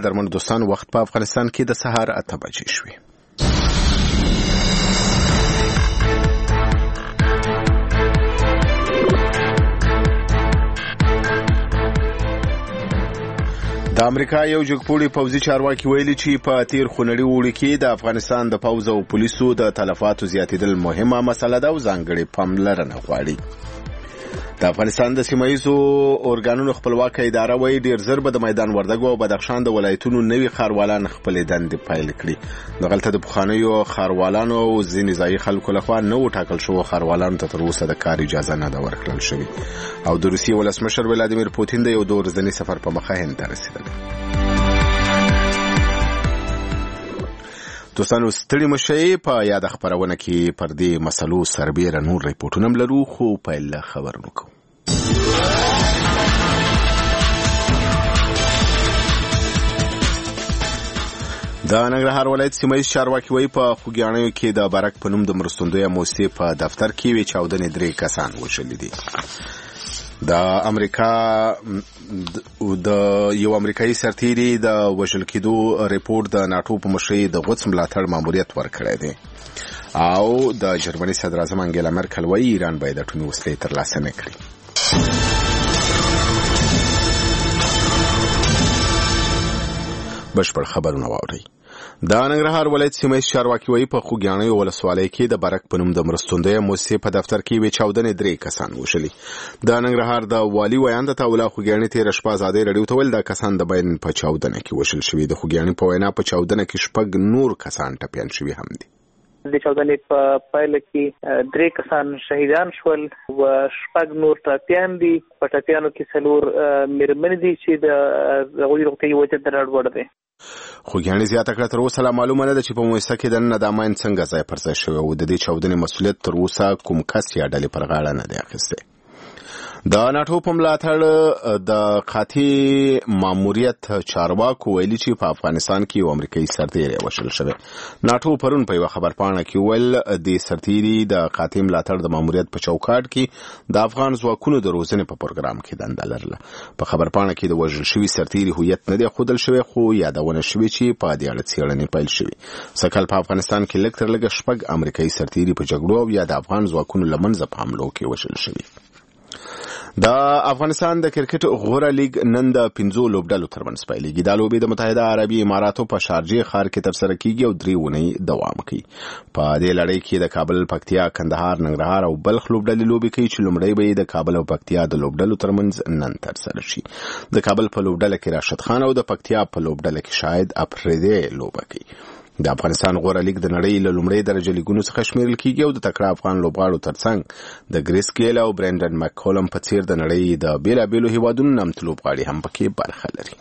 قدرمن دوستان، وخت په افغانستان کې د سهار 8 بجې شوې. د امریکا یو جګپوړي پوځي چارواکي ویلي چې په تیر خونړي اوړي کې د افغانستان د پوځ او پولیسو د تلفاتو زیاتېدل مهمه مسله ده او ځانګړې پاملرنه غواړي. د افغانستان د سیمایي اورګانونو خپلواکه اداره وایي ډیر زر به د میدان وردګو او بدخشان د ولایتونو نوي ښاروالان خپلې دندې پیل کړي. دغلته د پخوانیو ښاروالانو او ځینې ځایي خلکو لخوا نوو ټاکل شوو ښاروالانو ته تر اوسه د کار اجازه نه ده ورکړل شوې. او د روسیې ولسمشر ولادیمیر پوتین د یو 2 ورځني سفر په مخه هند ته رسېدلی. دوستانو، ستړي مشئ، په یاد خبرونه کې پر دې مسلو سربېره نور ریپورټونه لرو، خو پیل خبرونه کوو. د ننګرهار ولایت سیمایي چارواکي وایي په خوږیاڼیو کې د برک په نوم د مرستندویه موسسې په دفتر کې وې چاودنې 3 کسان وژلي دي. د امریکا د یو امریکایي سرتیري د وژل کېدو ریپورت د ناټو په مشرۍ د غوڅ ملاتړ ماموریت ورکړی دی. او د جرمني صدر اعظم انګیلا مرکل وایي ایران باید اټومي وسلې ترلاسه نه کړي. بشپړ خبرونه واورئ. د ننګرهار ولایت سیمایي چارواکي وایي په خوږیاڼیو ولسوالۍ کې د برک په نوم د مرستندویه موسسې په دفتر کې وې چاودنې 3 کسان وژلي. د ننګرهار د والي ویاند تعالی خوږیاڼي تېره شپه ازادۍ راډیو ته ویل دا کسان د بین په چاودنه کې وژل شوي. د خوږیاڼي په وینا په چاودنه کې 6 نور کسان ټپیان شوي هم دي. د چاودنې په پایله کې 3 کسان شهیدان شول او 6 نور ټپیان دي. په ټپیانو کې 4 مېرمنې دي چې د هغوی روغتیایي وضعیت ډاډوړ دی. خوږیاڼي زیاته کړه تر اوسه لا معلومه نه ده چې په موسسه کې دننه د اماین څنګه ځای پر ځای شوی او د دې چاودنې مسؤلیت تر اوسه کوم کس یا ډلې پر غاړه نه دی اخیستی. د ناټو په ملاتړ د قاطع ماموریت چارواکو ویلي چې په افغانستان کې یو امریکایي سرتیری وژل شوی. ناټو پرون په یوه خبرپاڼه کې ویل د سرتیري د قاطع ملاتړ د ماموریت په چوکاټ کې د افغان ځواکونو د روزنې په پروګرام کې دنده لرله. په خبرپاڼه کې د وژل شوي سرتیري هویت نه دی ښودل شوی، خو یادونه شوې چې په دې اړه څېړنې پیل شوي. سږکال په افغانستان کې لږ تر لږه 6 امریکایي سرتیري په جګړو او یا د افغان ځواکونو له منځه په حملو کې وژل شوي. د افغانستان د کرکټ غوره لیگ نن د 5 لوبډلو ترمنځ پیلېږي. دا لوبې د متحده عربي اماراتو په شارجې ښار کې ترسره کیږي او 3 اونۍ دوام کوي. په دې لړۍ کې د کابل، پکتیا، کندهار، ننګرهار او بلخ لوبډلې لوبې کوي چې لومړی به د کابل او پکتیا د لوبډلو ترمنځ نن ترسره شي. د کابل په لوبډله کې راشد خان او د پکتیا په لوبډله کې شاهد افریدی لوبه کوي. د افغانستان غوره لیگ د نړۍ له لومړۍ درجه لیګونو څخه شمیرل کیږي او د تکړه افغان لوبغاړو ترڅنګ د ګریس ګیل او برندن مکولم په څیر د نړۍ د بیلابیلو هیوادونو نامتو لوبغاړي هم پکې برخه لري.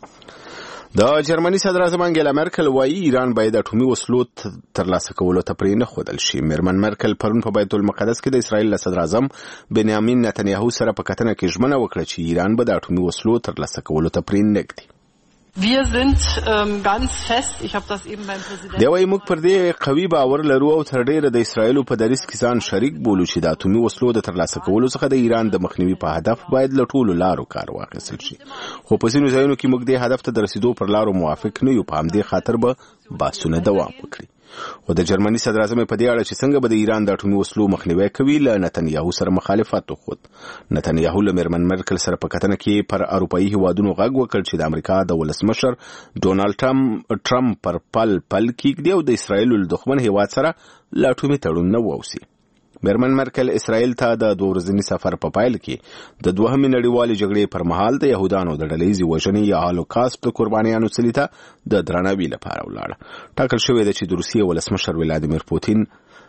د جرمني صدر اعظم انګیلا مرکل وایي ایران باید اټومي وسلو ترلاسه کولو ته پرې نه ښودل شي. میرمن مرکل پرون په بیت المقدس کې د اسرائیل له صدر اعظم بنیامین نتنیاهو سره په کتنه کې ژمنه وکړه چې ایران به د اټومي وسلو ترلاسه کولو ته پرې نه ږدي. Wir sind ganz fest, ich habe das eben beim Präsidenten. دی وايي موږ پر دې قوي باور لرو او تر ډیره د اسرائیل په دریځ کې ځان شریک بولو چې د اټومي وسلو د ترلاسه کولو څخه د ایران د مخنیوي په هدف باید له ټولو لارو کار واخیستل شي. خو په ځینو ځایونو کې موږ دې هدف ته د رسیدو پر لارو موافق نه یو. په همدې خاطر به بحثونه دوام وکړي. خو د جرمني صدر اعظم په دې اړه چې څنګه به د ایران د اټومي وسلو مخنیوي کوي له نتنیاهو سره مخالفت وکړ. نتنیاهو له میرمن مرکل سره په کتنه کې پر اروپایي هیوادونو غږ وکړ چې د امریکا د ولسمشر ډونالډ ټرمپ پر پل کېږدي او د اسرائیل له دښمن هیواد سره له اټومي تړون نه ووسي. میرمن مرکل اسرائیل ته د 2 ورځني سفر په پایل کې د دوهمې نړیوالې جګړې پر مهال د یهودانو د ډلهیزې وژنې یا هالوکاست د قربانیانو څلي ته د درناوي لپاره ولاړه. ټاکل شوې ده چې د روسیې ولسمشر ولادیمیر پوتین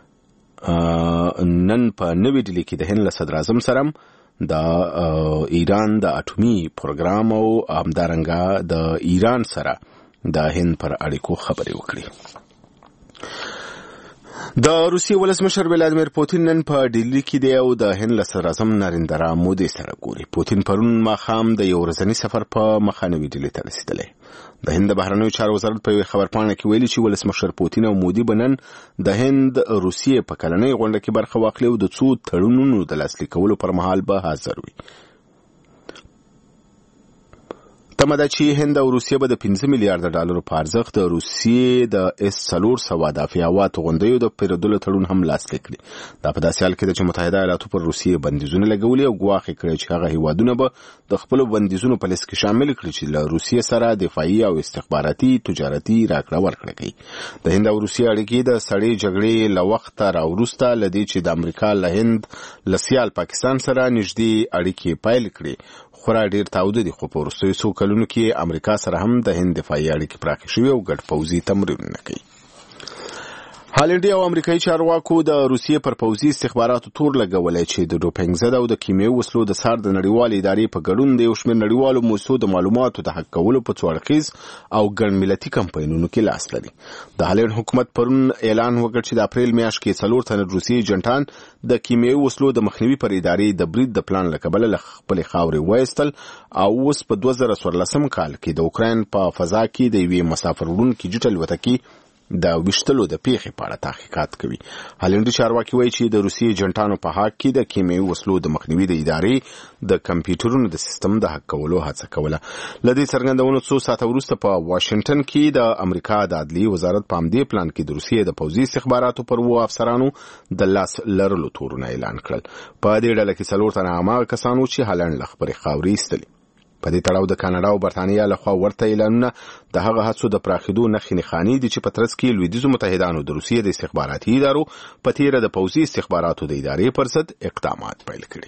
نن په نوې ډیلي کې د هند له صدر اعظم سره د ایران د اټومي پروګرام او همدارنګه د ایران سره د هند پر اړیکو خبرې وکړي. د روسیې ولسمشر ولادیمیر پوتین نن په ډیلي کې دی او د هند له صدر اعظم نریندرا مودي سره ګوري. پوتین پرون ماښام د یو ورځني سفر په مخه نوې ډیلي ته رسېدلی. د هند د بهرنیو چارو وزارت په یوه خبرپاڼه کې ویلي چې ولسمشر پوتین او مودي به نن د هند روسیې په کلنۍ غونډه کې برخه واخلي او د څو تړونونو د لاسلیک کولو پر مهال به حاضر وي. تمه ده چې هند او روسیه به د 15 میلیارډ ډالرو په ارزښت د روسیې د S-400 دافعي هواتو غونډیو د پیرودلو تړون هم لاسلیک کړي. دا په داسې حال کې ده چې متحده ایالاتو پر روسیې بندیزونه لګولي او ګواښ یې کړی چې هغه هیوادونه به د خپلو بندیزونو په لیست کې شامل کړي چې له روسیې سره دفاعي او استخباراتي تجارتي راکړه ورکړه کوي. د هند او روسیې اړیکې د سړې جګړې له وخته راوروسته له دې چې د امریکا له هند له سیال پاکستان سره نږدې اړیکې پیل کړي خورا ډیر تاوده دي، خو په وروستیو څو کلونو کې امریکا سره هم د هند دفاعي اړیکې پراخې شوې او ګډ پوځي تمرینونه کوي. هالنډي او امریکایي چارواکو د روسیې پر پوځي استخباراتو تور لګولی چې د ډوپینګ ضد او د کیمیاوي وسلو د څار د نړیوالې ادارې په ګډون د یو شمېر نړیوالو موسسو د معلوماتو د حق کولو په څو اړخیز او ګڼ ملتي کمپاینونو کې لاس لري. د هالند حکومت پرون اعلان وکړ چې د اپریل میاشت کې 4 تنه روسي ایجنټان د کیمیاوي وسلو د مخنیوي پر ادارې د برید د پلان له کبله له خپلې خاورې وایستل او اوس په 2014 کال کې د اوکراین په فضا کې د یوې مسافر وړونکي جټ الوتکې د وشتلو د پیښې په اړه تحقیقات کوي. هالندي چارواکي وایي چې د روسي ایجنټانو په حق کې د کیمیاوي وسلو د مخنیوي د ادارې د کمپیوټرونو د سیستم د حق کولو هڅه کوله. لدې څرګندونو څو ساعته وروسته په واشنگټن کې د امریکا د عدلي وزارت په همدې پلان کې د روسیې د پوځي استخباراتو پر وو افسرانو د لاس لرلو تورونه اعلان کړل. په دې ډله کې 4 تنه هغه کسانو چې هالند له خپلې خاورې ایستلي. په دې تړاو د کاناډا او برتانیا لخوا ورته اعلانونه د هغه هڅو د پراخېدو نښې نښانې دي چې په ترڅ کې لویدیځو متحدانو د روسیې د استخباراتي ادارو په تیره د پوځي استخباراتو د ادارې پر ضد اقدامات پیل کړي.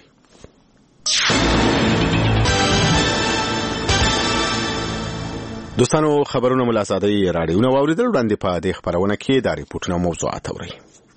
دوستانو خبرونه ملازادي راډیونه واوریدل. وړاندې په دې خبرونه کې د ریپورتونو موضوعات اورئ.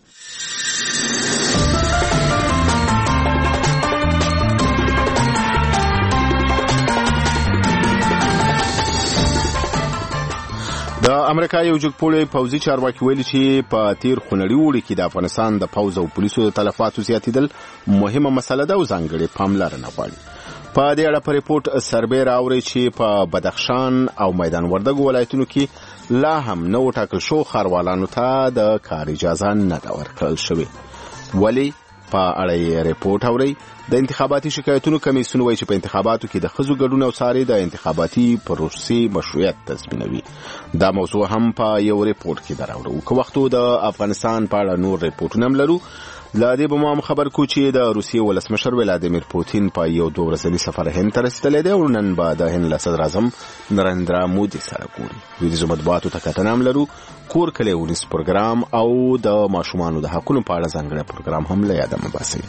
د امریکا یو جګپوړی پوځي چارواکي ویلي چې په تیر خونړي وړي کې د افغانستان د پوځ او پولیسو د تلفاتو زیاتېدل مهمه مسله ده او ځانګړې پاملرنه غواړي. په دې اړه په ریپورت سربې راوړي چې په بدخشان او میدان وردګو ولایتونو کې لا هم نو ټاکل شو ښاروالانو ته د کار اجازه نه ده ورکړل شوې. ولی په اړه یې ریپورت اوري. د انتخاباتي شکایتونو کمیسیون وایي چې په انتخاباتو کې د ښځو ګډون او څاري د انتخاباتي پروسې مشروعیت تضمینوي. دا موضوع هم په یو ریپورت کې دراوړو. که وختو د افغانستان په اړه نور ریپورتونه هم لرو. لا دې به مو خبر کو چې د روسیې ولسمشر ولادیمیر پوتین په یو 2 ورځني سفر هند ته رسیدلی دی او نن به د هند له صدر اعظم نریندرا مودي سره ګوري. لویدیځو مطبوعاتو ته کتنه هم لرو. کور کلی ونیس پروګرام او د ماشومانو د حقونو په اړه ځانګړی پروګرام هم له یاده مه باسئ.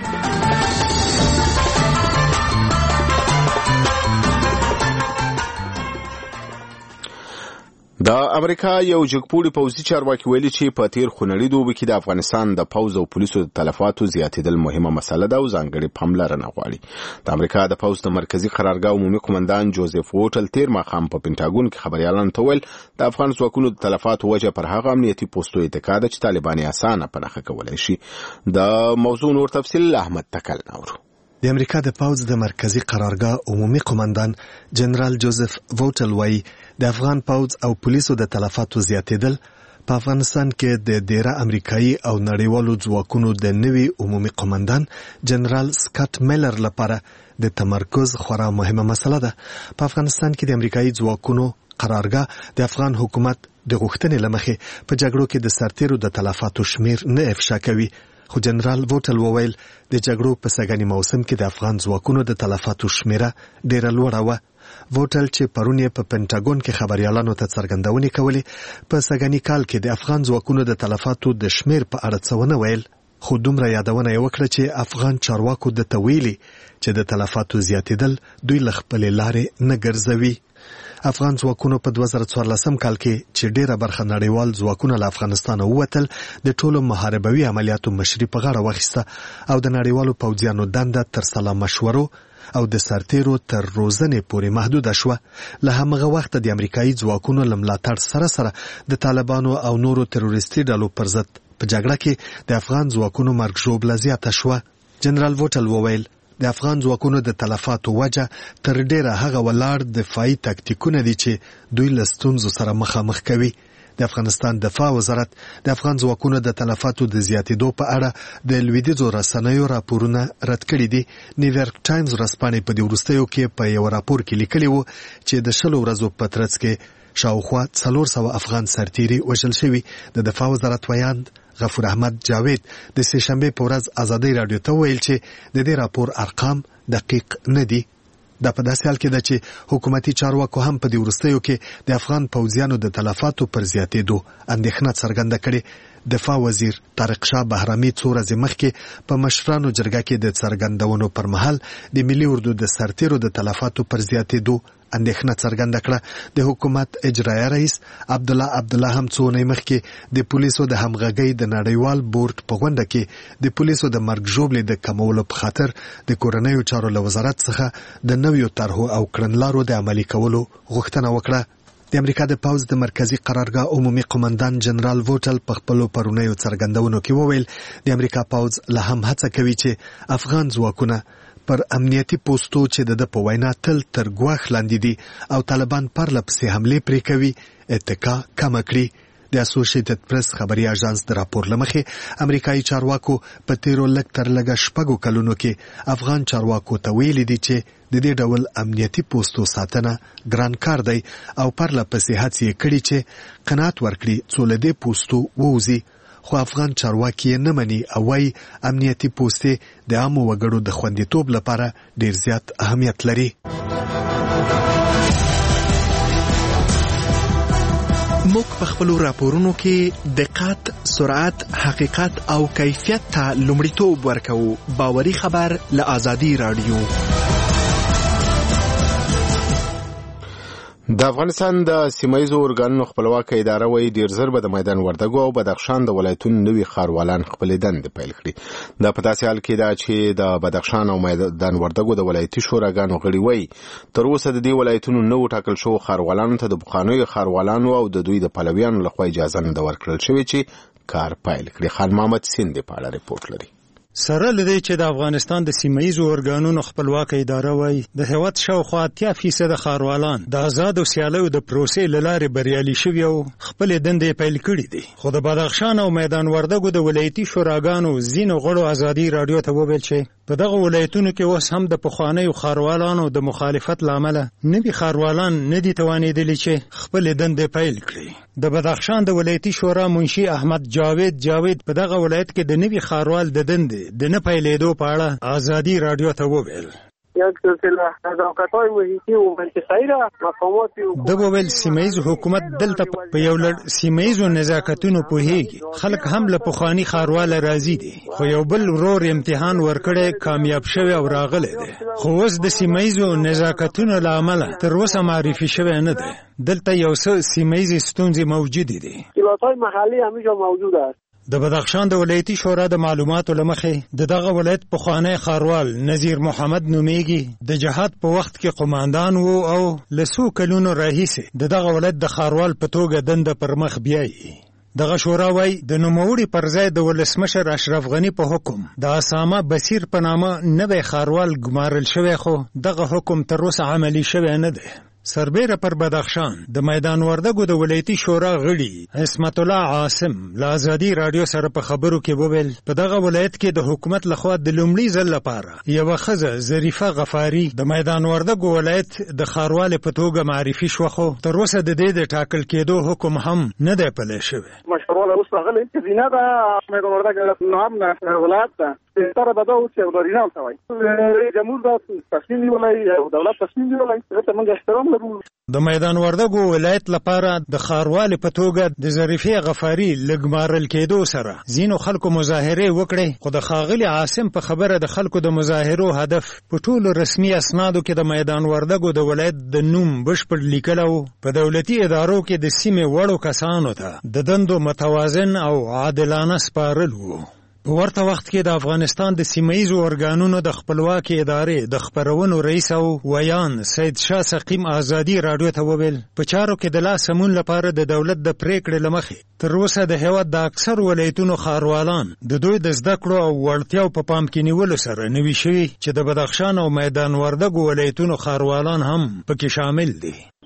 د امریکا یو جګپوړی پوځي چارواکي ویلي چې په تیر خونړي دوبي کې د افغانستان د پوځ او پولیسو د تلفاتو زیاتېدل مهمه مسله ده او ځانګړې پاملرنه غواړي. د امریکا د پوځ د مرکزی قرارګاه عمومي قومندان جوزف ووټل تیر ماښام په پینټاګون کې خبريالانو ته ویل د افغان ځواکونو د تلفاتو وجه پر هغه امنیتي پوسټو اتکا ده چې طالبان یې اسانه پنهخه کولای شي. د موضوع نور تفصیل احمد تکل نورو. د امریکا د پوځ د مرکزی قرارګاه عمومي قومندان جنرال جوزف ووټل وايي د افغان پوځ او پولیسو د تلفاتو زیاتېدل په افغانستان کې د ډیره امریکایي او نړیوالو ځواکونو د نوي عمومي قومندان جنرال سکاټ میلر لپاره د تمرکز خورا مهمه مسله ده. په افغانستان کې د امریکایي ځواکونو قرارګاه د افغان حکومت د غوښتنې لمخې په جګړو کې د سرتیرو د تلفاتو شمیر نه افشا کوي. خو جنرال ووټل وویل د جګړو په سګنی موسم کې د افغان ځواکونو د تلفاتو شمیره ډیره لوړه وه. ووټل چې پرون یې په پینټاګون کې خبريالانو ته څرګندونې کولې په سګنی کال کې د افغان ځواکونو د تلفاتو د شمیر په اړه څه ونه ویل. خو دومره یادونه یې وکړه چې افغان چارواکو د تویلي چې د تلفاتو زیاتېدل دوی له خپلې لارې نه ګرځوي. افغان ځواکونو په 2014 کال کې چې ډیره برخه نړیوال ځواکونه له افغانستان ووتل د ټولو محاربوي عملیاتو مشري په غاړه واخیسته او د نړیوالو پوځیانو دنده تر سلا مشورو او د سرتیرو تر روزنې پورې محدوده شوه. له همغه وخت د امریکایي ځواکونو له ملاتړ سره سره د طالبانو او نورو تروریستي ډلو پر ضد په جګړه کې د افغان ځواکونو مرګ ژوبله زیاته شوه. جنرال ووټل وویل د افغان ځواکونو د تلفاتو وجه تر ډیره هغه ولاړ دفاعي تاکتیکونه دي چې دوی له ستونزو سره مخامخ کوي. د افغانستان دفاع وزارت د افغان ځواکونو د تلفاتو د زیاتېدو په اړه د لویدیځو رسنیو راپورونه رد کړي دي. نیویارک ټایمز ورځپاڼې په دې وروستیو کې په یو راپور کې لیکلي وو چې د 10 ورځو په ترڅ کې شاوخوا 400 افغان سرتیري وژل شوي. د دفاع وزارت ویاند غفور احمد جاوید د سهشنبه په ورځ ازادي رادیو ته ویل چې د دې راپور ارقام دقیق نه دي. دا په داسې حال کې ده چې حکومتي چارواکو هم په دې وروستیو کې د افغان پوځیانو د تلفاتو پر زیاتېدو اندېښنه څرګنده کړې. دفاع وزیر طارق شاه بهرامي څو ورځې مخکې په مشرانو جرګه کې د څرګندونو پر مهال د ملي اردو د سرتیرو د تلفاتو پر زیاتېدو اندېښنه څرګنده کړه. د حکومت اجرایه رئیس عبدالله هم څو ورځې مخکې د پولیسو د همغږۍ د نړیوال بورډ په غونډه کې د پولیسو د مرګ ژوبلې د کمولو په خاطر د کورنیو چارو له وزارت څخه د نویو طرحو او کړنلارو د عملي کولو غوښتنه وکړه. د امریکا د پوځ د مرکزی قرارګاه عمومي قومندان جنرال ووټل په خپلو پرونیو څرګندونو کې وویل د امریکا پوځ لا هم هڅه کوي چې افغان ځواکونه پر امنیتي پوسټو چې د په وینا تل تر ګواښ لاندې دي او طالبان پرله پسې حملې پرې کوي اتکا کمه کړي. د اسوسییټډ پریس خبري اژانس د راپور لمخې امریکایي چارواکو په تیرو لږ تر لږه 6 کلونو کې افغان چارواکو ته ویلي دي چې د دې ډول امنیتي پوسټو ساتنه ګران کار دی او پرله پسې هڅې کړي چې قناعت ورکړي څو له دې پوسټو ووځي. خو افغان چارواکي نه مني او وايي امنیتي پوسټې د عامو وګړو د خوندیتوب لپاره ډیر زیات اهمیت لري. موږ په خپلو راپورونو کې دقت، سرعت، حقیقت او کیفیت ته لومړیتوب ورکوو. باوري خبر له آزادي رادیو. د افغانستان د سیمایي ارګانونو خپلواکه اداره وایي ډیر زر به د میدان وردګو او بدخشان د ولایتونو نوي ښاروالان خپلې دندې پیل کړي. دا په داسې حال کې ده چې د بدخشان او میدان وردګو د ولایتي شوراګانو غړي وایي تر اوسه د دې ولایتونو نو ټاکل شوو ښاروالانو ته د پخوانیو ښاروالانو او د دوی د پلویانو لخوا اجازه نه ده ورکړل شوې چې کار پیل کړي. خان محمد سیند په اړه ریپورت لري. سره لدی چې د افغانستان د سیمایي ارګانونو خپلواکه اداره وایي د هیواد شاوخوا 80% ښاروالان د آزاد او سیالیو د پروسې له لارې بریالي شوي او خپلې دندې پیل کړي دي. خو د بدخشان او میدان وردګو د ولایتي شوراګانو ځینو غړو ازادي رادیو ته وویل چې په دغه ولایتونو کې اوس هم د پخوانیو ښاروالانو د مخالفت له امله نوي ښاروالان نه دي توانېدلي چې خپلې دندې پیل کړي. د بدخشان د ولایتي شورا منشي احمد جاوید په دغه ولایت کې د نوي ښاروال د دندې د نه پیلېدو په اړه آزادي رادیو ته وویل. یک سلسله نزاکت‌های محیطی و منطقه‌ای را مقامات د وویل سیمایي حکومت دلته په یو لړ سیمایي نزاکتونو پوهیږي. خلک هم له پخوانی ښاروال راضي دي خو یو بل ورور امتحان ورکړی کامیاب شوی او راغلی دی. خو اوس د سیمایي نزاکتونو له امله تر اوسه معرفي شوی نه دی. دلته یو څه سیمایي ستونزې موجودې دي. مشکلات‌های محلي همیشه موجود است. د بدخشان د ولایتي شورا د معلوماتو لمخې دغه ولایت پخوانی ښاروال نذیر محمد نومیږي د جهاد په وخت کې قوماندان وو او له څو کلونو راهیسې دغه ولایت د ښاروال په توګه دنده پر مخ بیایي. دغه شورا وایي د نوموړي پر ځای د ولسمشر اشرف غني په حکم د اسامه بصیر په نامه نوی ښاروال ګمارل شوی خو دغه حکم تر اوسه عملي شوی نه دی. سربیره پر بدخشان د میدان وردګو د ولایتي شورا غړي عصمت الله عاصم له آزادي رادیو سره په خبرو کې وویل په دغه ولایت کې د حکومت لخوا د لومړي ځل لپاره یوه ښځه ظریفه غفاري د میدان وردګو ولایت د ښاروالې په توګه معرفي شوه خو تر اوسه د دې د ټاکل کېدو حکم هم نه دی پلی شوی. مشروع اوس راغلی زینه ده میدان وردګ نام ولایت ده تر به دا اوس یو لرینه ته وایي جمهور دا تصمیم نیولی او دولت تصمیم نیولی ته موږ احترام لرو. د میدان وردګو ولایت لپاره د ښاروالې په توګه د ظریفې غفاري له ګمارل کېدو سره ځینو خلکو مظاهرې وکړې خو د ښاغلي عاصم په خبره د خلکو د مظاهرو هدف په ټولو رسمي اسنادو کې د میدان وردګو د ولایت د نوم بشپړ لیکل او په دولتي ادارو کې د سیمې وړو کسانو ته د دندو متوازن او عادلانه سپارل وو. په ورته وخت کې د افغانستان د سیمایي ارګانونو د خپلواکې ادارې د خپرونو رئیس او ویان سید شاه سقیم آزادي رادیو ته وویل په چارو کې د لاس سمون لپاره د دولت د پریکړې له مخې تر اوسه د هېواد د اکثر ولایتونو ښاروالان د دوی د زده کړو او وړتیاو په پام کې نیولو سره نوي شوي چې د بدخشان او میدان وردګو ولایتونو ښاروالان هم پکې شامل دي.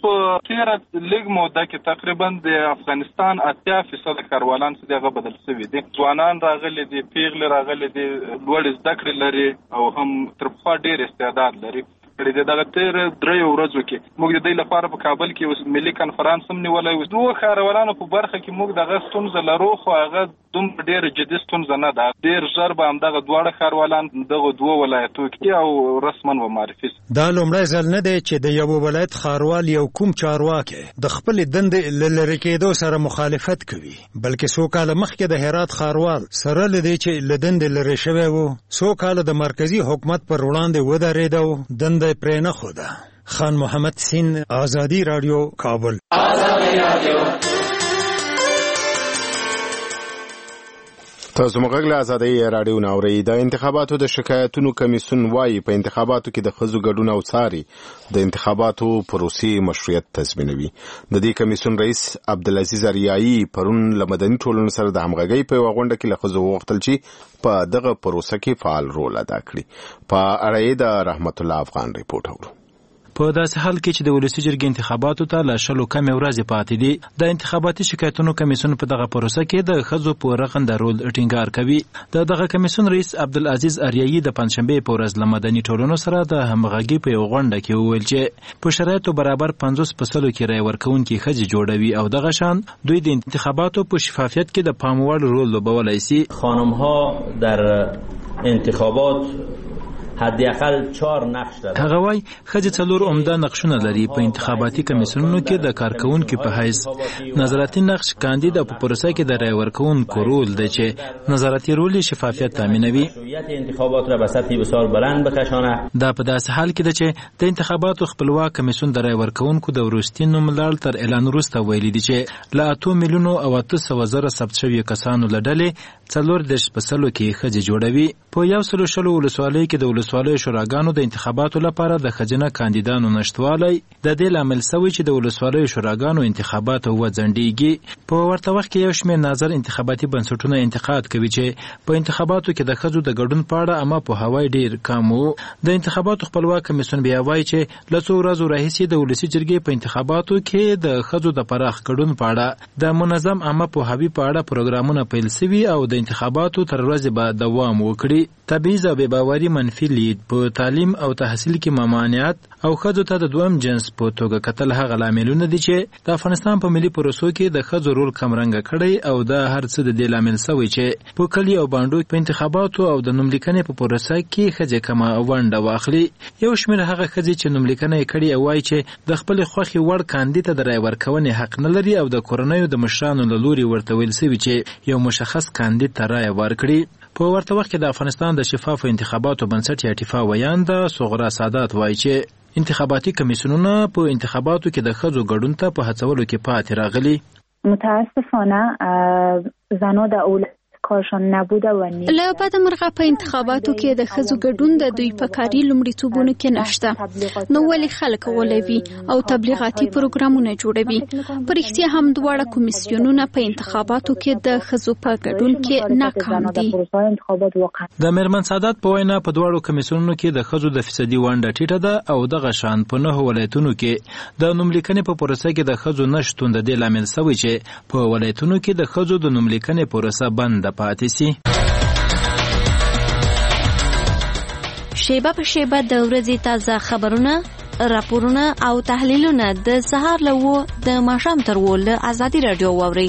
په تیره لږ موده کې تقریبا د افغانستان 80% کاروالان چې دغه بدل شوي دي. ځوانان راغلي دي، پیغلې راغلي دي، لوړ زده کړې لري او هم تر پخوا ډېر استعداد لري. دغه تیر 3 ورځو کې موږ د دې لپاره په کابل کې اوس ملي کانفرنس هم نیولی و. دوه ښاروالانو په برخه کې موږ دغه ستونزه لرو، خو هغه دومره ډېره جدي ستونزه نه ده. ډېر ژر به همدغه دواړه ښاروالان دغه دوه ولایتو کې او رسما به معرفي شي. دا لومړی ځل نه دی چې د یو ولایت ښاروال یو کوم چارواکی د خپلې دندې له لرې کېدو سره مخالفت کوي، بلکې څو کاله مخکې د هرات ښاروال سره له دې چې له دندې لرې شوی و، څو کاله د مرکزي حکومت پر وړاندې ودرېده او دنده پرې نه خوده. خان محمد سین، آزادی رادیو، کابل. تاسو موږ له آزادی رادیو ناوړي. د انتخاباتو د شکایتونو کمیسیون وايي په انتخاباتو کې د ښځو ګډون او څاري د انتخاباتو پروسې مشروعیت تضمینوي. د دې کمیسیون رئیس عبدالعزیز اریایي پرون له مدني ټولنې سره د همغږۍ په یوه غونډه کې له ښځو وغوښتل چې په دغه پروسه کې فعال رول ادا کړي. په اړه یې د رحمت الله افغان ریپورټ اورو. په داسې حال کې چې د ولسي جرګې انتخاباتو ته له 10 کمې ورځې پاتې دي، د انتخاباتي شکایتونو کمیسیون په دغه پروسه کې د ښځو په رغنده رول ټینګار کوي. دغه کمیسیون رئیس عبدالعزیز اریایي د پنځشنبې په ورځ له مدني ټولنو سره د همغږۍ په یو غونډه کې وویل چې په شرایطو برابر 50% کې رای ورکوونکي ښځې جوړوي او دغه شان دوی د انتخاباتو په شفافیت کې د پام وړ رول لوبولی سي. خانم‌ها در انتخابات حداقل 4 نقش دارند. هغه وايي ښځې 4 عمده نقشونه لري په انتخاباتي کمیسیونونو کې د کارکونکو په حیث. نظارتي نقش کاندید په پروسه کې د رای ورکوونکو رول دی چې نظارتي رول شفافیت تامینوي. انتخابات را به سطح بسیار بلند بکشانه. دا په داسې حال کې ده چې د انتخاباتو خپلواک کمیسیون د رای ورکوونکو د وروستي نوملړ تر اعلان وروسته ویلي دي چې له 8 میلیونو او 800,000 ثبت شویو کسانو له ډلې 14% کې ښځې جوړوي. په 160 ولسوالیو کې د ولسوالیو شوراګانو د انتخاباتو لپاره د ښځینه کاندیدانو نشتوالی د دې لامل شوی چې د ولسوالیو شوراګانو انتخابات وځنډیږي. په ورته وخت کې یو شمېر نظر انتخاباتي بنسټونه انتقاد کوي چې په انتخاباتو کې د ښځو د ګډون په اړه عامه پوهاوی ډېر کم و. د انتخاباتو خپلواک کمیسیون بیا وایي چې له څو ورځو راهیسې د ولسي جرګې په انتخاباتو کې د ښځو د پراخ ګډون په اړه د منظم عامه پوهاوي په اړه پروګرامونه پیل شوي او د انتخاباتو تر ورځې به دوام وکړي. تبعیض او بېباوري منفي لید په تعلیم او تحصیل کې ممانعت او ښځو ته د دویم جنس په توګه کتل هغه لاملونه دي چې د افغانستان په ملي پروسو کې د ښځو رول کمرنګه کړی او دا هر څه د دې لامل شوی چې په کلي او بانډو په انتخاباتو او د نوملیکنې په پروسه کې ښځې کمه ونډه واخلي. یو شمېر هغه ښځې چې نوملیکنه یې کړې وایي چې د خپلې خوښې وړ کاندید ته د رای ورکونې حق نه لري او د کورنیو د مشرانو له لوري ورته ویل شوي چې یو مشخص کاندید ته رای ورکړي. په ورته وخت کې د افغانستان د شفافو انتخاباتو بنسټ یا ټیفا ویانده صغرا سادات وایي چې انتخاباتي کمیسیونونه په انتخاباتو کې د ښځو ګډون ته په هڅولو کې پاتې راغلي. متاسفانه زنان در اولاد کارشان نبوده و نیست. له بده مرغه په انتخاباتو کې د ښځو ګډون د دوی په کاري لومړیتوبونو کې نشته. نو ولې خلک غولوي او تبلیغاتي پروګرامونه جوړوي؟ په رښتیا هم دواړه کمیسیونونه په انتخاباتو کې د ښځو په ګډون کې ناکام دي. د میرمن سعادت په وینا په دواړو کمیسیونونو کې د ښځو د فیصدي ونډه ټیټه ده او دغه شان په 9 ولایتونو کې د نوملیکنې په پروسه کې د ښځو نشتون د دې لامل شوی چې په ولایتونو کې د ښځو د نوملیکنې پروسه بنده پاتې سي. شیبه په شیبه د ورځې تازه خبرونه، راپورونه او تحلیلونه د سهار له 9 د ماښام تر 10 له آزادي رادیو واورئ.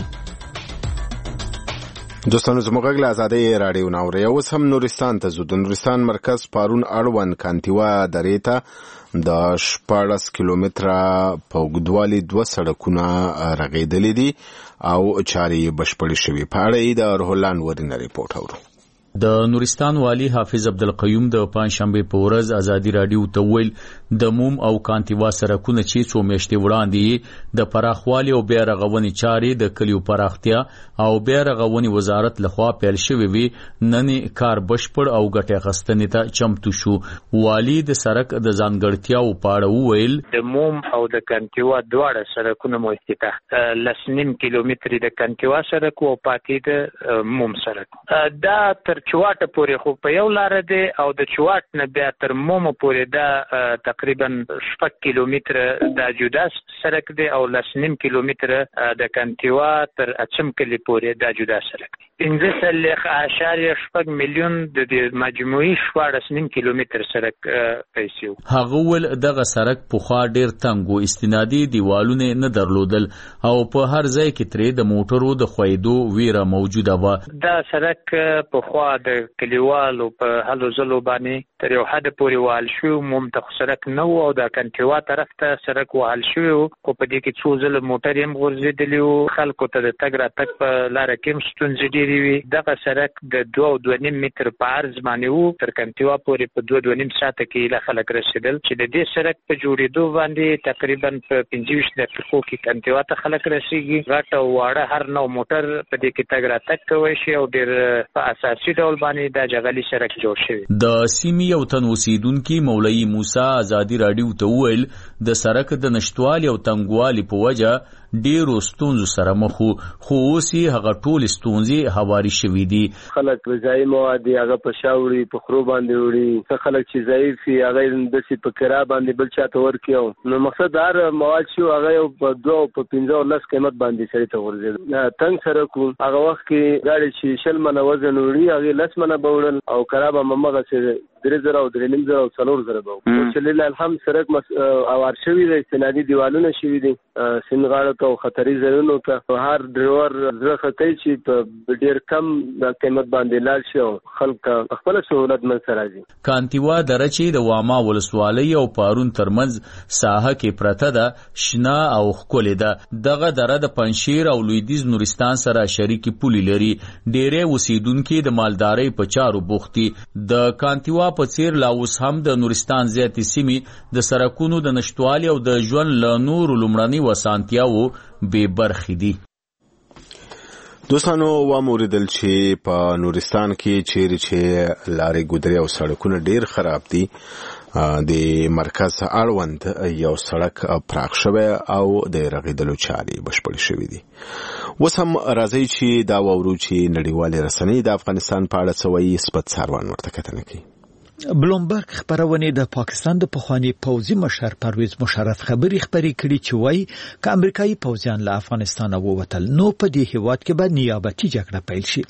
دوستانو زموږ له آزادی رادیو ناوړي. اوس هم نورستان ته ځو. د نورستان مرکز پارون اړوند کانتیوا درې ته د 14 کیلومتره په اوږدوالي 2 سړکونه رغېدلي دي او چارې بشپړې شوي. په اړه یې د روح الله نوري ریپورټ اورو. د نورستان والی حافظ عبدالقیوم د پنځشنبه په ورځ آزادي رادیو ته ویل د موم او کانتیوا سړکونه چې څو میاشتې وړاندې د پراخوالي او بیا رغونې چارې د کلیو پراختیا او بیا رغونې وزارت لخوا پیل شوې وي، نن کار بشپړ او ګټه اخیستنې ته چمتو شو. والی د سړک د ځانګړتیاو په اړه وویل د موم او د کانتیوا دواړه سړکونه مو افتتاح 10.5 کیلومتر د کانتیوا سړک او پاتې د موم سړک دا تر چواټه پورې خو په یو لار دی او د چواټ نه بیا تر مومو پورې دا تقریبا 6 کیلومتره دا جدا سړک دی او 9 کیلومتره د کانتیوا تر اچم کلی پورې دا جدا سړک دی. 15.8 میلیون د مجموعي 14 کیلومتر سړک پیسې. هغه ول دغه سړک په خوا ډیر تنګ او استنادي دیوالونه نه درلودل او په هر ځای کې ترې د موټرو د خویدو ویره موجوده و. دا سړک په خوا د کلیوالو په هلو ځلو باندې تر یو حد پورې وال شو، ممتخ سړک نه و او د کانتیوا طرف ته سړک وال شو، خو په دې کې څو ځله موټر هم غورځېدلی وو، خلکو ته د تګ راتګ په لاره کې هم ستونزې ډېرې وي. دغه سړک د 2.5 متر په عرض باندې وو، تر کانتیوا پورې په 2.5 ساعته کې له خلک رسېدل چې د دې سړک په جوړېدو باندې تقریبا په 25 دقیقو کې کانتیوا ته خلک رسېږي. غټ او واړه هر نوع موټر په دې کې تګ راتګ کوی شي او ډېر په اساسي ډول باندې دا جغلي سړک جوړ شوی. د سیمې یو تن اوسیدونکي مولوي موسی ازادي راډیو ته وویل د سړک د نشټوالي او تنګوالي په وجه ډیرو ستونزو سره مخ وو، خو اوس یې هغه ټول ستونزې هواري شوي دي. خلک غذایي مواد هغه په شاوړي په خرو باندې وړي، څه خلک چې ضعیف وي هغه داسې په کرا باندې بل چاته ورکړي. نو مقصد هر مواد شو هغه یو په 2 او په 15 او 10 قیمت باندې سړي ته ورځي. تنګ سره کو هغه وخت کې گاډي چې 60 منه وزن وړي هغه 10 منه بوړل او کرا به ممغه چې 3000 او 3000 او 4000 به. چې لله الحمد سرک اوار شوی دی، استنادي دیوالونه شوی دي، سنغاړه او خطري ځایونو ته هر ډرایور زړه خطای چې په ډیر کم د قیمت باندې لاړ شي او خلک خپل سہولت من سره راځي. کانتیوا درچې د واما ولسوالۍ او پارون ترمنځ ساحه کې پرته ده، شنه او ښکلې ده. دغه دره د پنشیر او لویدیز نورستان سره شریکي پولې لري. ډېری اوسیدونکي د مالدارۍ په چارو بوخت دي. د کانتیوا په څیر لا اوس هم د نورستان زیاتې سیمې د سړکونو د نشټوالي او د ژوند له نورو لومړني وسانتیاوو بې برخې دي. دوستانو واوریدل چې په نورستان کې چیرې چې لارې ګودرې او سړکونه ډیر خراب دي، د مرکز اړوند یو سړک پراخ شوی او د رغیدلو چارې بشپړې شوې دي. اوس هم راځي چې دا وورو چې نړیوالې رسنۍ د افغانستان په اړه څه وایي، سپت ساروان ورته کتنه کوي. بلومبرګ خبرونه د پاکستان د پخوانی پوځي مشر پرویز مشرف خبري خبري کړي چې وایي ک امریکایي پوځیان له افغانستان ووتل نو په دې هیواد کې به نیابتي جګړه پیل شي.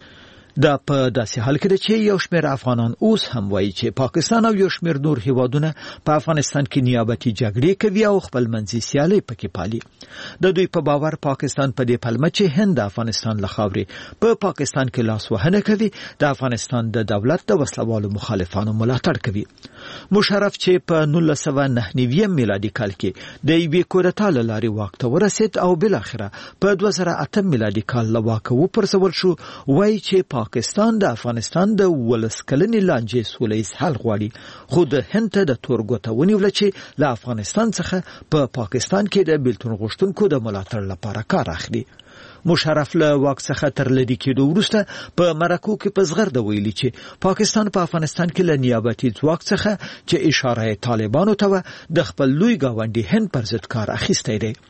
دا په داسې حال کې چې یو شمېر افغانان اوس هم وایي چې پاکستان او یو شمېر نور هیوادونه په افغانستان کې نیابتي جګړې کوي او خپل منځي سیالي پکې پالي. د دوی په باور پاکستان په دې پلمه چې هند افغانستان له خاورې په پاکستان کې لاس وهنه کوي، د افغانستان د دولت د وسلوالو مخالفانو ملاتړ کوي. مشرف چې په 1999 میلادي کال کې د یوې کودتا له لارې واک ته ورسېد او بل اخره په 2008 میلادي کال له واکه وپرځول شو، وایي چې پاکستان د افغانستان د ولسکلنې لانجې سولهییز حل غواړي، خو د هند ته د تور ګوته ونیوله چې له افغانستان څخه په پاکستان کې د بیلتون غوښتونکو د ملاتړ لپاره کار اخلي. مشرف له واک څخه تر لرې کېدو وروسته په مرکو کې په زغرده ویلي چې پاکستان په افغانستان کې له نیابتي ځواک څخه چې اشاره طالبانو ته د خپل لوی ګاونډي هند پر ضد کار اخیستی دی.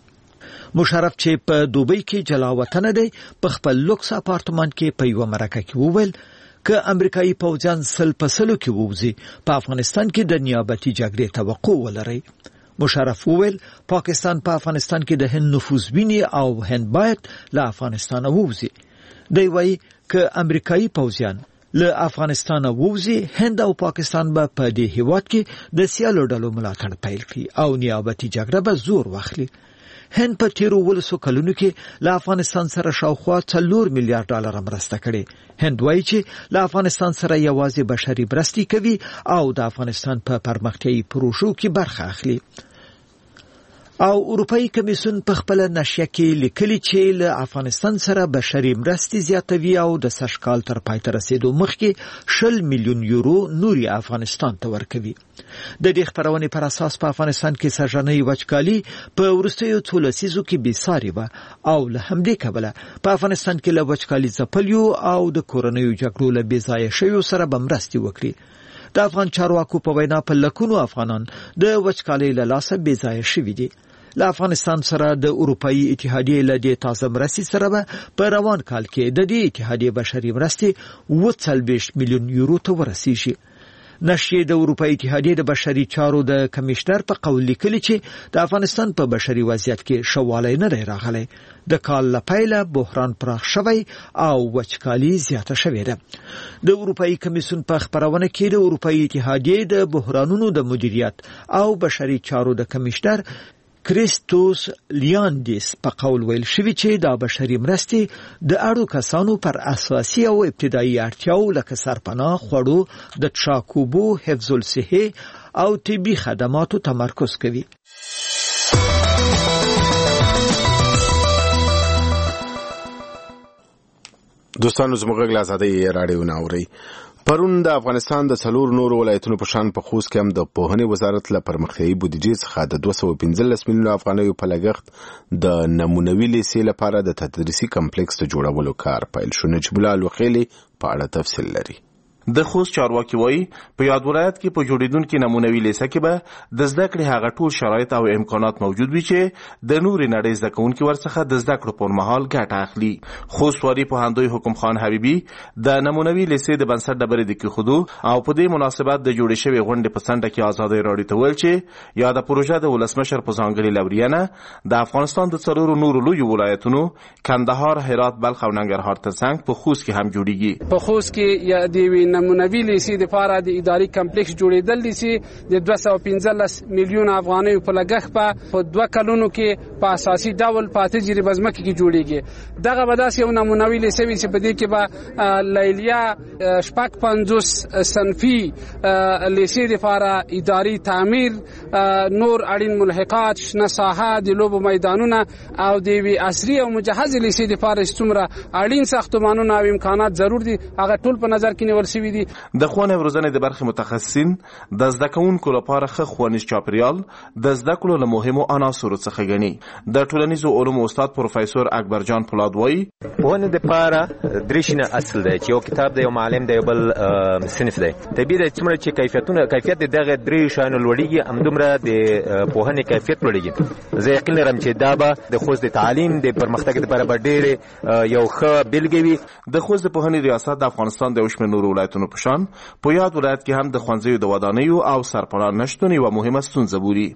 مشرف چې په دوبۍ کې جلا وطن دی په خپل لوکس اپارتمان کې په یو مرکه کې وویل که امریکایي پوځیان سل په سلو کې ووځي په افغانستان کې د نیابتي جګړې توقع ولري. مشرف وویل پاکستان په افغانستان کې د هند نفوذ ویني او هند باید له افغانستان ووځي. دی وایي که امریکایي پوځیان له افغانستان ووځي هند او پاکستان به په دې هیواد کې د سیالو ډلو ملاتړ پیل کړي او نیابتي جګړه به زور واخلي. هند په تیرو 12 کلونو کې له افغانستان سره شاوخوا 4 میلیارډ ډالر مرسته کړې. هند وایي چې له افغانستان سره یوازې بشري مرستې کوي او د افغانستان په پرمختیايي پروژو کې برخه اخلي. او اروپאי کمیسیون په خپل نشریه کې لیکلي چې له افغانستان سره بشري مرستې زیاتوي او د سږ کال تر پای ته رسیدو مخکې 20 میلیون یورو نوري افغانستان ته ورکوي. د دې خبرونې پر اساس په افغانستان کې سږنۍ وچکالي په وروستیو څو لسیزو کې بېساري وه او له همدې کبله په افغانستان کې له وچکالي ځپلیو او د کورنیو جګړو له بېځایه شویو سره به مرستې وکړي. د افغان چارواکو په وینا په لکونو افغانان د وچکالۍ له لاسه بېځایه شوي دي. له افغانستان سره د اروپאי اتحادیې له دې تازه مرستې سره به په روان کال کې د دې اتحادیې بشري مرستې 40 میلیون یورو ته ورسیږي. نشریه د اروپאי اتحادیې د بشري چارو د کمشنر په قول لیکلي چې د افغانستان په بشري وضعیت کې شوالی نه راغلی. د کال له پیله بحران پراخ شوی او وچکالي زیاته شوې ده. د اروپאי کمیسیون په خبرونه کې د اروپאי اتحادیې د بحرانونو د مدیریت او بشري چارو د کمشنر کریستوس لیاندیس په قول ویل شوی چې دا بشري مرستې د اړو کسانو پر اساسي او ابتدایي اړتیاو لکه سرپناه، خوړو، د څښاک اوبو، حفظ الصحه او طبي خدماتو تمرکز کوي. دوستانو زموږ غږ له ازادۍ راډیو نه اورئ. پرون د افغانستان د 4 نورو ولایتونو په شان په خوست کې هم د پوهنې وزارت له پرمختیایي بودیجې څخه د 215 میلیون افغانیو په لګښت د نمونوي لیسې لپاره د تدریسي کمپلیکس د جوړولو کار پیل شو. نجیب الله لوخیلی په اړه تفصیل لري. د خوست چارواکي وایي په یاد ولایت کې په جوړیدونکو نمونوي لیسه کې به د زده کړې هغه ټول شرایط او امکانات موجود وي چې د نورې نړۍ زده کوونکو ورڅخه د زده کړو پر مهال ګټه اخلي. خوست واري پوهندوی حکم خان حبیبي د نمونوي لیسې د بنسټ ډبرې د کېښودو او په دې مناسبت د جوړې شوې غونډې په څنډه کې ازادۍ راډیو ته ویل چې یاده پروژه د ولسمشر په ځانګړي لورینه د افغانستان د 4 نورو لویو ولایتونو کندهار، هرات، بلخ او ننګرهار ترڅنګ په خوست کې هم جوړیږي. په خوست کې یا د نمونوي لیسې لپاره د اداري کمپلیکس جوړېدل دي چې د 215 میلیون افغانیو په لګښت په 2 کلونو کې په اساسي ډول په تجربه ځمکه کې جوړیږي. دغه به داسې یو نمونوي لیسې وي چې په دې کې به لیلیا شپږ 50 صنفي لیسې لپاره اداري تعمیر، نور اړین ملحقات، شنه ساحه، د لوبو میدانونه او د وی عصري او مجهز لیسې لپاره څومره اړین ساختمانونه او امکانات ضرور دي هغه ټول په نظر کې نیول شوی دي. د ښوونې او روزنې د برخې متخصصین د زده کوونکو لپاره ښه ښوونیز چاپیریال د زده کړو له مهمو عناصرو څخه ګڼي. د ټولنیزو علومو استاد پروفیسور اکبرجان پولاد وایي ښوونې دپاره درې شیان اصل دی چې یو کتاب دی، یو معلم دی، یو بل صنف دی. طبیعي دی څومره چې کیفیت د دغه درې شیانو لوړیږي همدومره د پوهنې کیفیت لوړیږي. زه یقین لرم چې دا به د خوست د تعلیم د پرمختګ لپاره به ډېرې یو ښه بېلګې وي. د خوست د پوهنې ریاست د افغانستان د یو شمېر نورو ولایتونو په شان په یاد ولایت کې هم د ښوونځیو د ودانیو او سرپناه نشتون یوه مهمه ستونزه بولي.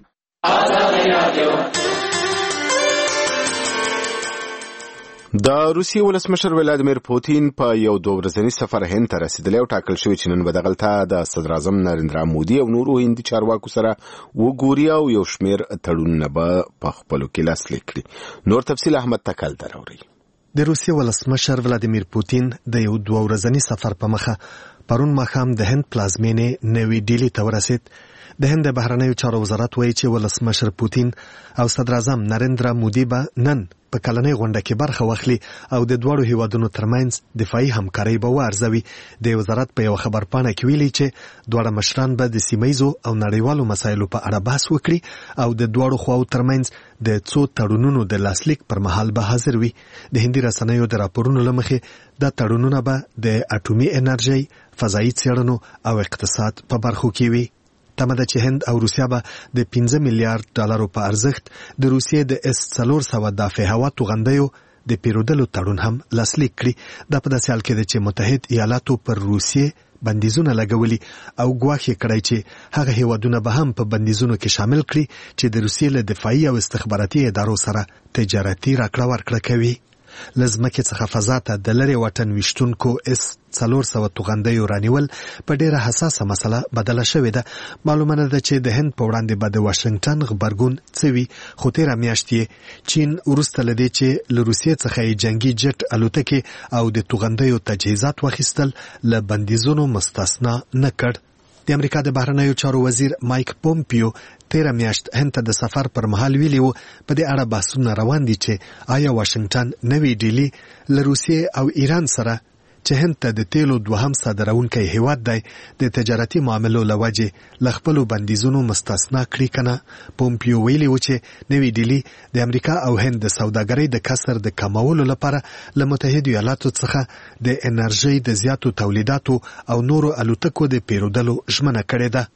د روسیې ولسمشر ولادیمیر پوتین په یو 2 ورځني سفر هند ته رسیدلی او ټاکل شوی چې نن به دغلته د صدر اعظم نریندرا مودي او نورو هندي چارواکو سره وګوري او یو شمېر تړونونه به په خپلو کې لاسلیک کړي. نور تفصیل احمد تکل دراوري. د روسیې ولسمشر ولادیمیر پوتین د یو 2 ورځني سفر په مخه پرون ماښام د هند پلازمینې نوی ډیلی ته ورسید. د هند د بهرنیو چارو وزارت وایي چې ولسمشر پوتین او صدر اعظم نریندرا مودي به نن په کلنۍ غونډه کې برخه واخلي او د دواړو هیوادونو ترمنځ دفاعي همکاري به وارزوي. د وزارت په یو خبرپاڼه کې ویلي چې دواړه مشران به د سیمایزو او نړیوالو مسایلو په اړه بحث وکړي او د دواړو خواو ترمنځ د څو تړونونو د لاسلیک پر مهال به حاضر وي. د هندي رسنیو د راپورونو له مخې دا تړونونه به د اټومي انرژي، فضایي څېړنو او اقتصاد په برخو کې وي. تمه ده چې هند او روسیا به د 15 میلیارډ ډالرو په ارزښت د روسیې د S-400 دافع هوا توغندیو د پیرودلو تړون هم لاسلیک کړي. دا په داسې حال کې ده چې متحد ایالاتو پر روسیې بندیزونه لګولي او ګواښ کړی چې هغه هیوادونه به هم په بندیزونو کې شامل کړي چې د روسیې له دفاعي او استخباراتي ادارو سره تجارتي راکړه ورکړه کوي. لزمکه څخه فضا ته د لری وطن وشتونکو S-400 توغندیو رانیول په ډیره حساسه مسله بدله شوې ده. معلومه ده چې د هند په وړاندې به د واشنگټن غبرګون څوي، خو تیره میاشت چین وروسته لدی چې له روسیې څخه جنگي جټ الوتکې او د توغندیو تجهیزات واخیستل له بندیزونو مستثنا نه کړ. د امریکا د بهرنیو چارو وزیر مایک پومپیو تیره میاشت هند ته د سفر پر مهال ویلي وو په دې اړه بحثونه روان دي چې آیا واشنگټن نوی ډیلی له روسیې او ایران سره چې هند ته د تیلو دوهم صادرونکی هیواد دی د تجارتي معاملو له وجې له خپلو بندیزونو مستثنا کړي که نه. پومپیو ویلي و چې نوی ډیلی د امریکا او هند د سوداګرۍ د کسر د کمولو لپاره له متحدو ایالاتو څخه د انرژۍ د زیاتو تولیداتو او نورو الوتکو د پیرودلو ژمنه کړې ده.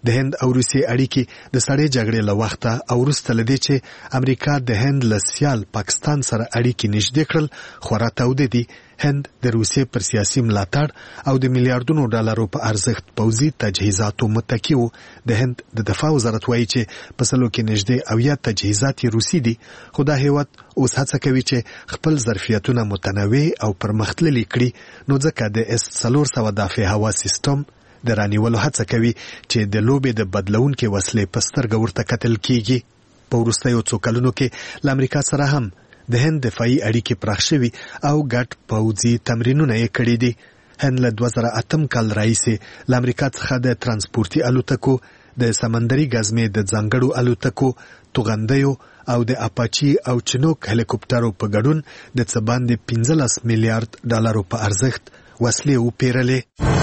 د هند او روسیې اړیکې د سړې جګړې له وخته او وروسته له دې چې امریکا د هند له سیال پاکستان سره اړیکې نږدې کړل خورا توده دي. هند د روسیې پر سیاسي ملاتړ او د میلیارډونو ډالرو په ارزښت پوځي تجهیزاتو متکی و. د هند د دفاع وزارت وایي چې په سلو کې نږدې 80 تجهیزات روسي دي، خو دا هیواد اوس هڅه کوي چې خپل ظرفیتونه متنوع او پرمختللي کړي، نو ځکه د S-400 دافع هوا سیستم د رانیولو هڅه کوي چې د لوبې د بدلونکې وسلې په سترګه ورته کتل کیږي. په وروستیو څو کلونو کې له امریکا سره هم د هند دفاعي اړیکې پراخ شوي او ګډ پوځي تمرینونه یې کړي دي. هند له 2008 کال راهیسې له امریکا څخه د ترانسپورتي الوتکو، د سمندري ګزمې د ځانګړو الوتکو، توغندیو او د اپاچي او چنوک هلیکوپټرو په ګډون د څه باندې 15 میلیارډ ډالرو په ارزښت وسلې وپیرلې.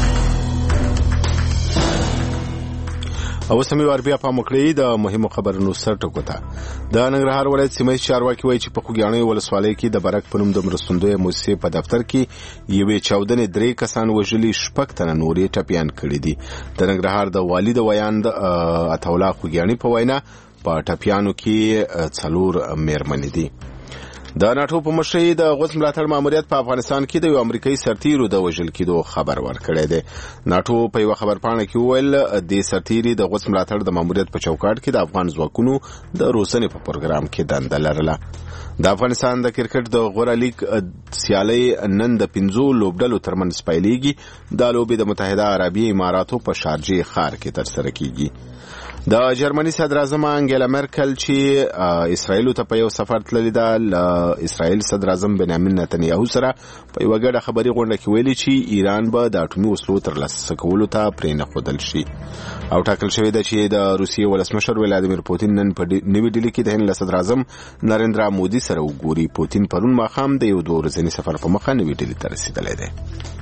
او سمې ور بیا په مکړې د مهمو خبرونو سر ټکو ته د ننګرهار ولایت سیمه چارواکي وایي چې په خوګیاڼي ولسوالۍ کې د برک په نوم د مرستندوی مؤسسې په دفتر کې یوې چاودنې 3 کسان وژلي، 6 تنه نورې ټپیان کړي دي. د ننګرهار د والي د ویاند عطاالله خوګیاڼي په وینا په ټپیانو کې 4 میرمنې دي. د ناټو په مشرۍ د غوث ملاتړ ماموریت په افغانستان کې د یو امریکایي سرتیرو د وژل کېدو خبر ورکړی دی. ناټو په یو خبرپاڼه کې وویل د سرتیري د غوث ملاتړ د ماموریت په چوکاټ کې د افغان ځواکونو د روزنې په پروګرام کې دنده لرله. د افغانستان د کرکټ د غوره لیگ سیالۍ نن د 5 لوبډلو ترمنځ پیلېږي. دا لوبې د متحده عربي اماراتو په شارجې ښار کې ترسره کیږي. د جرمني صدر اعظم انګیلا مرکل چې اسرائیل ته په یو سفر تللی ده، له اسرائیل صدر اعظم بنیامین نتنیاهو سره په یو ګډه خبري غونډه کې ویلي چې ایران به د اټومي وسلو ترلاسه کولو ته پرې نه ښودل شي. او ټاکل شوی ده چې د روسیې ولسمشر ولادیمیر پوتین نن په نوې ډیلي کې د هند له صدر اعظم نریندرا مودي سره وګوري. پوتین پرون ماښام د یو 2 ورځني سفر په مخه نوې ډیلي ته رسیدلی دی.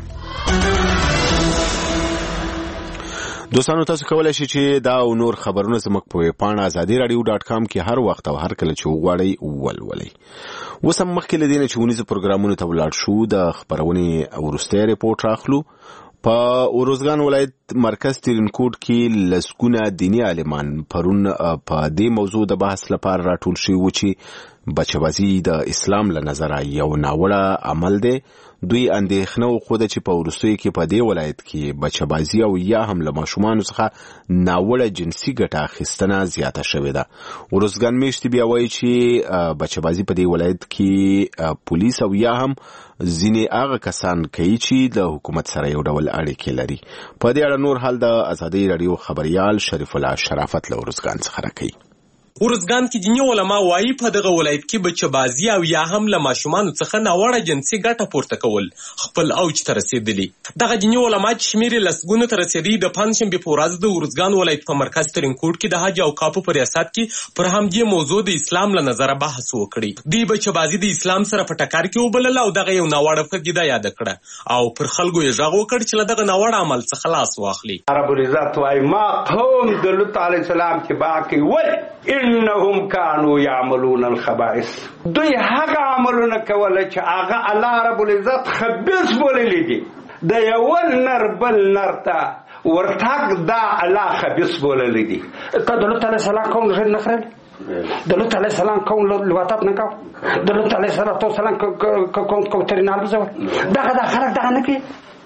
دوستانو تاسو کولای شئ چې دا او نور خبرونه زموږ په ویبپاڼه azadiradio.com کې هر وخت او هر کله چې وغواړئ ولولئ. اوس هم مخکې له دې نه چې ونیزو پروګرامونو ته ولاړ شو، د خپرونې وروستی ریپورټ راخلو. په اوروزګان ولایت مرکز ترینکوټ کې لسګونه دیني عالمان پرون په دې موضوع د بحث لپاره راټول شوي وو چې بچه‌بازي د اسلام له نظره یو ناوړه عمل دی. دوی اندېښنه وښوده چې په وروستیو کې په دې ولایت کې بچه‌بازي او یا هم له ماشومانو څخه ناوړه جنسي ګټه اخیستنه زیاته شوې ده. اوروزګان میشتي بیا وایي چې بچه‌بازي په دې ولایت کې پولیس او یا هم ځینې هغه کسان کوي چې د حکومت سره یو ډول اړیکې لري. په دې اړه نور حال د ازادۍ راډیو خبریال شریف الله شرافت له اوروزګان څخه راکوي. اوروزګان کې دیني علما وایي په دغه ولایت کې بچه‌بازي او یا هم له ماشومانو څخه ناوړه جنسي ګټه پورته کول خپل اوج ته رسېدلي. دغه دیني علما چې شمېر یې لسګونو ته رسېدي، د پنجشنبې په ورځ د اوروزګان ولایت په مرکز ترینکوټ کې د حج او اوقافو په ریاست کې پر همدې موضوع د اسلام له نظره بحث وکړي. دوی بچه‌بازي د اسلام سره په ټکر کې وبلله او دغه یو ناوړه پدیده یاده کړه او پر خلکو یې غږ وکړ چې له دغه ناوړه عمل څخه لاس واخلي. رب العزت وايي ما قوم د لوط علیه السلام کې باقي ول انهم كانوا يعملون الخبائث. دوی هغه عملونه کوله چې هغه الله رب العزت خبيث بوللی دي. د یو نر بل نر ته ورتاق دا الله خبيث بوللی دي. ته د لوط علیه السلام کوم ژن نخرل، د لوط علیه السلام کوم لواتات نه کو، د لوط علیه السلام کوم ترینال بزو دغه د خلک دغه نه کی.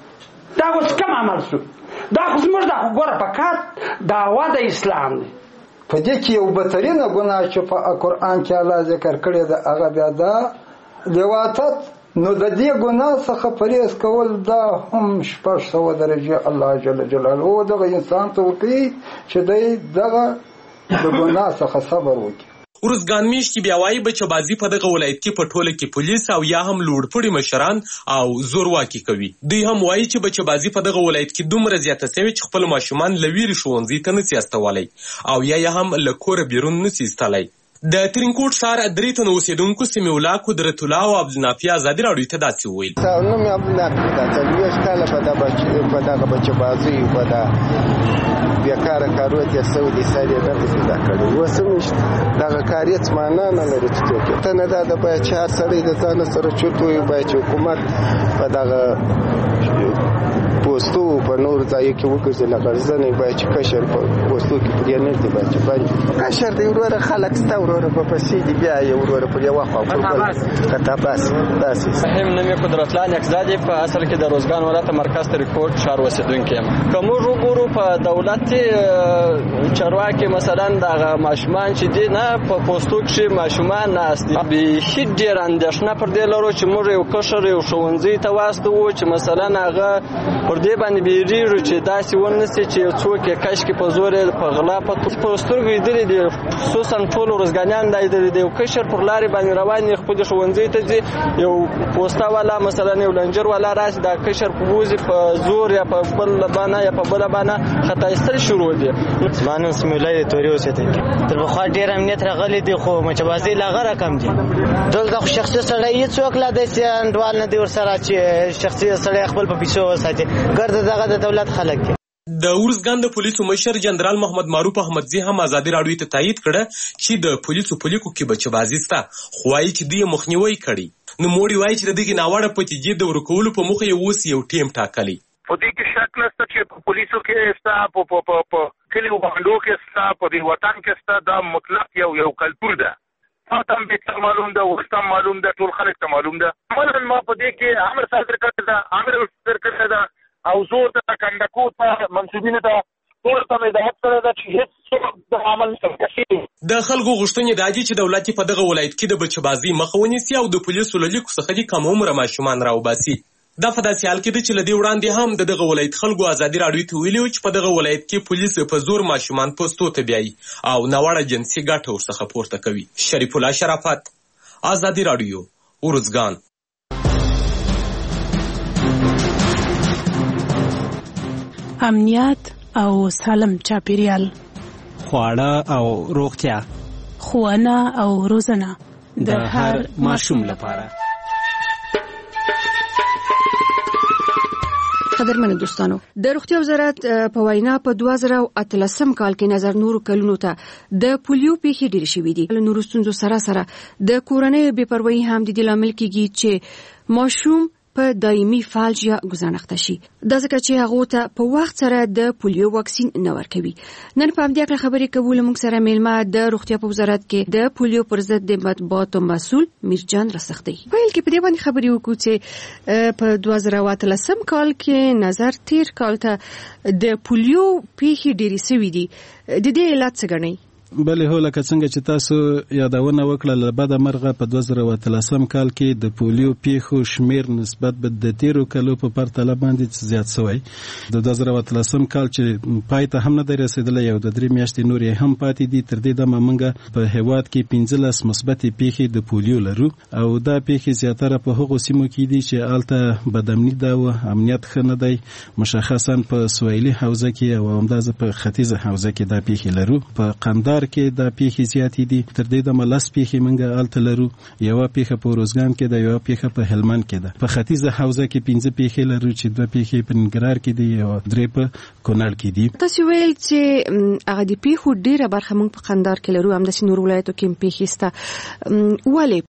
دا اوس کوم عمل شو؟ دا خو زموږ د ګوره پکات دعوا د اسلام دی. په دې کې یو بدترینه ګناه چې په قرآن کې الله ذکر کړی ده هغه بیا دا لواطت. نو د دې ګناه څخه پرهیز کول دا هم 600 درجه الله جل جلاله دغه انسان ته وکړي چې دی دغه د ګناه څخه صبر وکړي. اوروزګان میشتي بیا وایي بچه‌بازي په دغه ولایت کې په ټوله کې پولیس او یا هم لوړپوړي مشران او زورواکي کوي. دوی هم وایي چې بچه‌بازي په دغه ولایت کې دومره زیاته سوې چې خپل ماشومان له ویرې ښوونځي ته نسي استولی او یا هم له کوره بیرون نسي ایستلی. د ترینکوټ ښار 3 تنه اوسېدونکو سمیع الله، قدرت الله او عبدالنافي ازادي راډیو ته داسې وویل. نوم یې عبدالنافي ده. 40 کاله په دغه بچه‌بازي په بیکاره کارونه تېر شوي دي، سر یې دغسې زده کړي. اوس هم دغه کار هېڅ معنا نه لري چې څوک یې ته نه دا د باید چې هر سړی د ځانه سره چوت وي، باید چې حکومت په دغه پوسټو په نور ځای کې وګرځي لغړزنې باید چې کشر په پوسټو کې پرې نه دی باید چې باندې کشر دی وروره خلک ستا وروره په پسې دی بیا یې وروره پر یوه خوا کتاباس داسې فهم نوم یې قدرتلان یکزادی په اصل کې د روزګان ولایت مرکز تریکوټ ښار اوسېدونکی یم که موږ وګورو په دولتي چارواکي مثلا دغه ماشومان چې دي نه په پوسټو کښې ماشومان ناست دي بیخي ډېره اندېښنه پر دې لرو چې موږ یو کشر یو ښوونځي ته واستوو چې مثلا هغه پر دې باندې بیریږو چې داسې ونه سي چې یو څوک یې کشکې په زور یې په غلا په سترګو لیدلي دي خصوصا ټول ورځګانیان دا لیدلي دي یو کشر پر لارې باندې روان یې خپلې ښوونځي ته ځي یو پوسټه والا مثلا یو لنجر والا راشي دا کشر په بوزي په زور یا په بل بانه یا په بله بانه خطا ایستل شروع دي. زما نوم سمیع دی تورې اوسېدونکی تر پخوا ډېر امنیت راغلی دی خو مچبازي لا غره کم دي دلته خو شخصي سړی هېڅوک لا داسې انډوال نه دی ورسره چې شخصي سړی خپل په پیسو وساتي ګرده دغه د دولت خلک دي. د ارزګان د پولیسو مشر جنرال محمد معروف احمدزي هم ازادي راډیو ته تایید کړه چې د پولیسو په لیکو کې بچبازي سته خو وایي چې دوی مخنیوی کړي. نو موړي وایي چې د دغې ناوړه پتیجې د ورکولو په موخه یې اوس یو ټیم ټاکلی. په دې کې شک نشته چې په پولیسو کې ستا په کلیو باندو کې ستا په دې وطن کې ستا دا مطلق یو کلتور ده. تاسو به معلوم ده ورته معلوم ده ټول خلک ته معلوم ده. مثلا ما په دې کې امر صادر کړی ده امر صادر کړی ده او زور ته کندکو ته منسوبینه ته ټول ته د مقصد ده چې هیڅ د عمل څخه د خلکو غوښتنې دا دي چې دولت په دغه ولایت کې د بچبازي مخه ونیسي او د پولیسو له لیکو څخه د کم عمره ماشومان راوباسي. دا په داسې حال کې ده چې له دې وړاندې هم د دغه ولایت خلکو ازادي راډیو ته ویلي وو چې په دغه ولایت کې پولیس په زور ماشومان پوسټو ته بیایي او ناوړه جنسي ګټه ورڅخه پورته کوي. شریف الله شرافت، ازادي راډیو، ارزګان. امنیت او سالم چاپیریال، خواړه او روغتیا، ښوونه او روزنه د هر ماشوم لپاره. قدرمنو دوستانو، د روغتیا وزارت په وینا په 2013 کال کې نظر نورو کلونو ته د پولیو پیښې ډېرې شوې دي. له نورو ستونزو سره د کورنۍ بې پروایي هم د دې لامل کېږي چې ماشوم په دایمي فالج یا ګزانښت شي. دا ځکه چې هغه ته په وخت سره د پولیو واکسین نه ورکوي. نن په همدې اړه خبرې کوو له موږ سره میلمه د روغتیا په وزارت کې د پولیو پر ضد د مطبوعاتو مسؤل میرجان رسختی. پیل کې په دې باندې خبرې وکړو چې په 2013 کال کې نظر تیر کال ته د پولیو پیښې ډېرې شوې دي. د دې علت څه ګڼئ؟ بلې هو لکه څنګه چې تاسو یادونه وکړه له بده مرغه په 2013 کال کې د پولیو پیښو شمیر نسبت به د تیرو کالو په پرتله باندې زیات شوی. د 2013 کال چې پای ته هم نه دی رسېدلی یو د 3 میاشتې نور یې هم پاتې دي. تر دې دمه موږ په هیواد کې 15 مثبتې پیښې د پولیو لرو او دا پیښې زیاتره په هغو سیمو کې دي چې هلته بدامني ده او امنیت ښه نه دی، مشخصا په سویلي حوزه کې او همداسې په ختیځه حوزه کې دا پیښې لرو. په قندهار کې دا پیښې زیاتې دي. تر دې دمه 10 پیښې موږ هلته لرو، یوه پیښه په ارزګان کې ده، یوه پیښه په هلمند کې ده. په ختیځه حوزه کې 15 پیښې لرو چې 2 پیښې په ننګرهار کې دي او 3 په کونړ کې دي. تاسو ویل چې هغه د پیښو ډیره برخه موږ په قندهار کې لرو، همداسې نور ولایتو کې پیښې شته. ولې